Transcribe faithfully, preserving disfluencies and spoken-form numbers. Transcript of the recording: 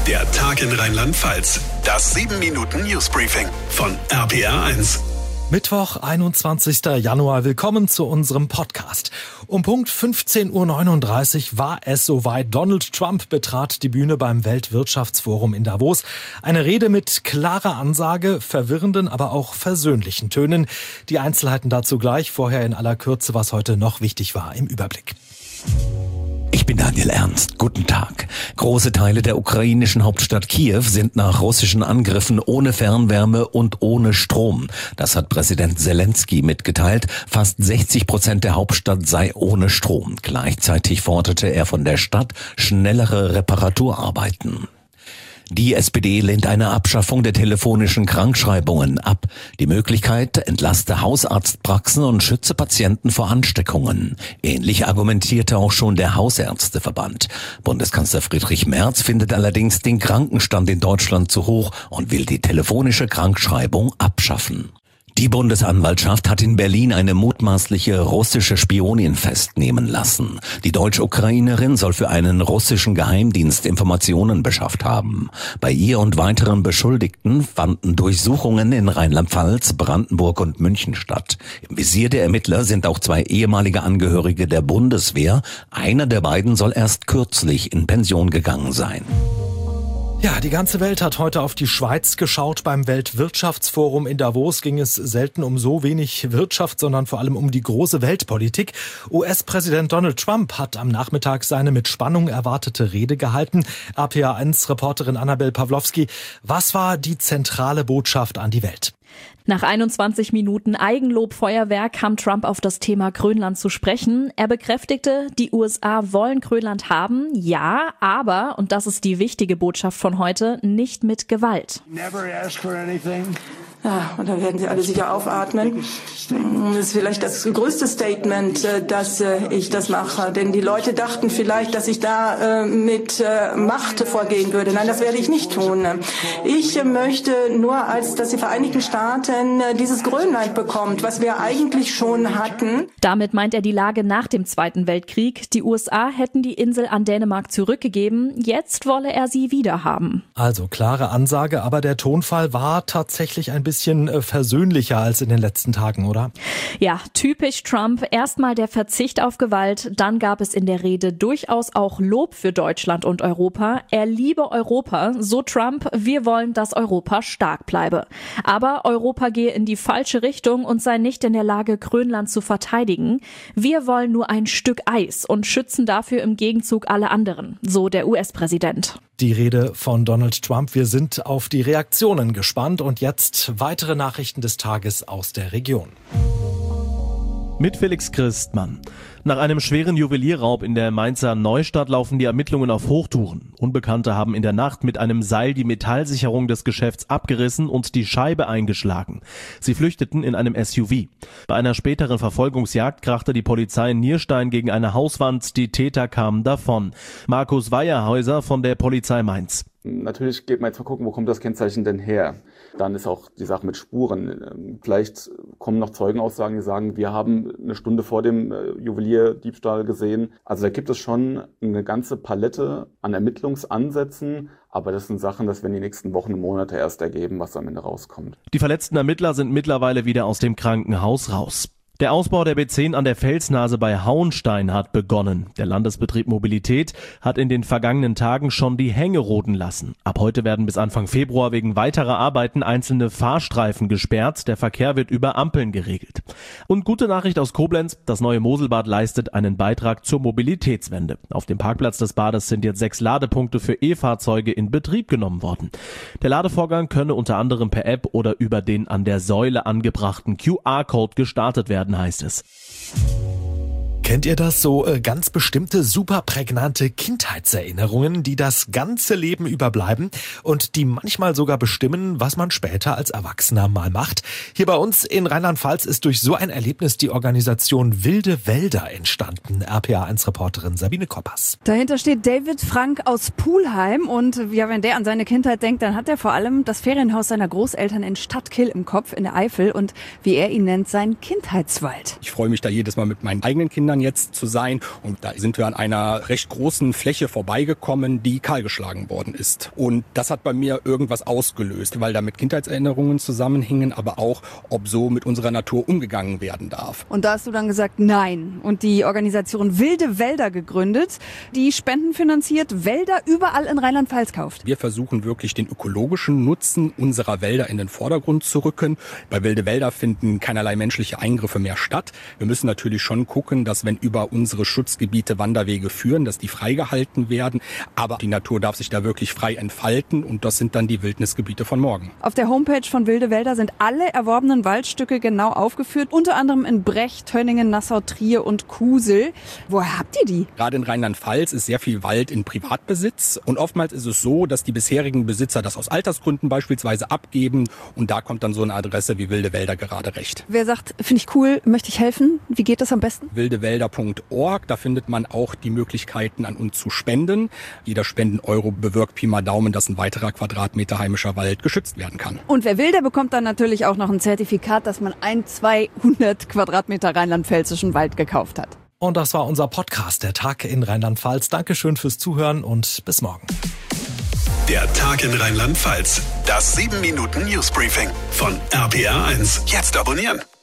Der Tag in Rheinland-Pfalz. Das sieben Minuten Newsbriefing von R P R eins. Mittwoch, einundzwanzigster Januar. Willkommen zu unserem Podcast. Um Punkt fünfzehn Uhr neununddreißig war es soweit. Donald Trump betrat die Bühne beim Weltwirtschaftsforum in Davos. Eine Rede mit klarer Ansage, verwirrenden, aber auch versöhnlichen Tönen. Die Einzelheiten dazu gleich. Vorher in aller Kürze, was heute noch wichtig war im Überblick. Ich bin Daniel Ernst. Guten Tag. Große Teile der ukrainischen Hauptstadt Kiew sind nach russischen Angriffen ohne Fernwärme und ohne Strom. Das hat Präsident Zelensky mitgeteilt. Fast sechzig Prozent der Hauptstadt sei ohne Strom. Gleichzeitig forderte er von der Stadt schnellere Reparaturarbeiten. Die S P D lehnt eine Abschaffung der telefonischen Krankschreibungen ab. Die Möglichkeit entlaste Hausarztpraxen und schütze Patienten vor Ansteckungen. Ähnlich argumentierte auch schon der Hausärzteverband. Bundeskanzler Friedrich Merz findet allerdings den Krankenstand in Deutschland zu hoch und will die telefonische Krankschreibung abschaffen. Die Bundesanwaltschaft hat in Berlin eine mutmaßliche russische Spionin festnehmen lassen. Die Deutsch-Ukrainerin soll für einen russischen Geheimdienst Informationen beschafft haben. Bei ihr und weiteren Beschuldigten fanden Durchsuchungen in Rheinland-Pfalz, Brandenburg und München statt. Im Visier der Ermittler sind auch zwei ehemalige Angehörige der Bundeswehr. Einer der beiden soll erst kürzlich in Pension gegangen sein. Ja, die ganze Welt hat heute auf die Schweiz geschaut. Beim Weltwirtschaftsforum in Davos ging es selten um so wenig Wirtschaft, sondern vor allem um die große Weltpolitik. U S-Präsident Donald Trump hat am Nachmittag seine mit Spannung erwartete Rede gehalten. R P R eins-Reporterin Annabel Pawlowski, was war die zentrale Botschaft an die Welt? Nach einundzwanzig Minuten Eigenlobfeuerwerk kam Trump auf das Thema Grönland zu sprechen. Er bekräftigte, die U S A wollen Grönland haben, ja, aber, und das ist die wichtige Botschaft von heute, nicht mit Gewalt. Never ask for anything. Ja, und dann werden Sie alle sicher aufatmen. Das ist vielleicht das größte Statement, dass ich das mache. Denn die Leute dachten vielleicht, dass ich da mit Macht vorgehen würde. Nein, das werde ich nicht tun. Ich möchte nur, als dass die Vereinigten Staaten dieses Grönland bekommt, was wir eigentlich schon hatten. Damit meint er die Lage nach dem Zweiten Weltkrieg. Die U S A hätten die Insel an Dänemark zurückgegeben. Jetzt wolle er sie wieder haben. Also klare Ansage, aber der Tonfall war tatsächlich ein bisschen bisschen versöhnlicher als in den letzten Tagen, oder? Ja, typisch Trump. Erstmal der Verzicht auf Gewalt, dann gab es in der Rede durchaus auch Lob für Deutschland und Europa. Er liebe Europa, so Trump, wir wollen, dass Europa stark bleibe. Aber Europa gehe in die falsche Richtung und sei nicht in der Lage, Grönland zu verteidigen. Wir wollen nur ein Stück Eis und schützen dafür im Gegenzug alle anderen, so der U S-Präsident. Die Rede von Donald Trump. Wir sind auf die Reaktionen gespannt und jetzt weitere Nachrichten des Tages aus der Region. Mit Felix Christmann. Nach einem schweren Juwelierraub in der Mainzer Neustadt laufen die Ermittlungen auf Hochtouren. Unbekannte haben in der Nacht mit einem Seil die Metallsicherung des Geschäfts abgerissen und die Scheibe eingeschlagen. Sie flüchteten in einem S U V. Bei einer späteren Verfolgungsjagd krachte die Polizei in Nierstein gegen eine Hauswand. Die Täter kamen davon. Markus Weierhäuser von der Polizei Mainz. Natürlich geht man jetzt mal gucken, wo kommt das Kennzeichen denn her? Dann ist auch die Sache mit Spuren. Vielleicht kommen noch Zeugenaussagen, die sagen, wir haben eine Stunde vor dem Juwelierdiebstahl gesehen. Also da gibt es schon eine ganze Palette an Ermittlungsansätzen. Aber das sind Sachen, das werden die nächsten Wochen und Monate erst ergeben, was am Ende rauskommt. Die verletzten Ermittler sind mittlerweile wieder aus dem Krankenhaus raus. Der Ausbau der B zehn an der Felsnase bei Hauenstein hat begonnen. Der Landesbetrieb Mobilität hat in den vergangenen Tagen schon die Hänge roden lassen. Ab heute werden bis Anfang Februar wegen weiterer Arbeiten einzelne Fahrstreifen gesperrt. Der Verkehr wird über Ampeln geregelt. Und gute Nachricht aus Koblenz, das neue Moselbad leistet einen Beitrag zur Mobilitätswende. Auf dem Parkplatz des Bades sind jetzt sechs Ladepunkte für E-Fahrzeuge in Betrieb genommen worden. Der Ladevorgang könne unter anderem per App oder über den an der Säule angebrachten Q R-Code gestartet werden, heißt es. Kennt ihr das? So äh, ganz bestimmte, super prägnante Kindheitserinnerungen, die das ganze Leben überbleiben und die manchmal sogar bestimmen, was man später als Erwachsener mal macht. Hier bei uns in Rheinland-Pfalz ist durch so ein Erlebnis die Organisation Wilde Wälder entstanden. R P R eins-Reporterin Sabine Koppers. Dahinter steht David Frank aus Pulheim und ja, wenn der an seine Kindheit denkt, dann hat er vor allem das Ferienhaus seiner Großeltern in Stadtkill im Kopf in der Eifel und, wie er ihn nennt, seinen Kindheitswald. Ich freue mich da jedes Mal mit meinen eigenen Kindern Metern jetzt zu sein. Und da sind wir an einer recht großen Fläche vorbeigekommen, die kahlgeschlagen worden ist. Und das hat bei mir irgendwas ausgelöst, weil da mit Kindheitserinnerungen zusammenhingen, aber auch, ob so mit unserer Natur umgegangen werden darf. Und da hast du dann gesagt, nein. Und die Organisation Wilde Wälder gegründet, die spendenfinanziert Wälder überall in Rheinland-Pfalz kauft. Wir versuchen wirklich den ökologischen Nutzen unserer Wälder in den Vordergrund zu rücken. Bei Wilde Wälder finden keinerlei menschliche Eingriffe mehr statt. Wir müssen natürlich schon gucken, dass wenn über unsere Schutzgebiete Wanderwege führen, dass die freigehalten werden. Aber die Natur darf sich da wirklich frei entfalten und das sind dann die Wildnisgebiete von morgen. Auf der Homepage von Wilde Wälder sind alle erworbenen Waldstücke genau aufgeführt, unter anderem in Brecht, Tönningen, Nassau, Trier und Kusel. Woher habt ihr die? Gerade in Rheinland-Pfalz ist sehr viel Wald in Privatbesitz und oftmals ist es so, dass die bisherigen Besitzer das aus Altersgründen beispielsweise abgeben und da kommt dann so eine Adresse wie Wilde Wälder gerade recht. Wer sagt, finde ich cool, möchte ich helfen? Wie geht das am besten? wildewälder punkt org, da findet man auch die Möglichkeiten an uns zu spenden. Jeder Spenden-Euro bewirkt Pi mal Daumen, dass ein weiterer Quadratmeter heimischer Wald geschützt werden kann. Und wer will, der bekommt dann natürlich auch noch ein Zertifikat, dass man ein, zweihundert Quadratmeter rheinland-pfälzischen Wald gekauft hat. Und das war unser Podcast, der Tag in Rheinland-Pfalz. Dankeschön fürs Zuhören und bis morgen. Der Tag in Rheinland-Pfalz. Das sieben Minuten Newsbriefing von R P R eins. Jetzt abonnieren.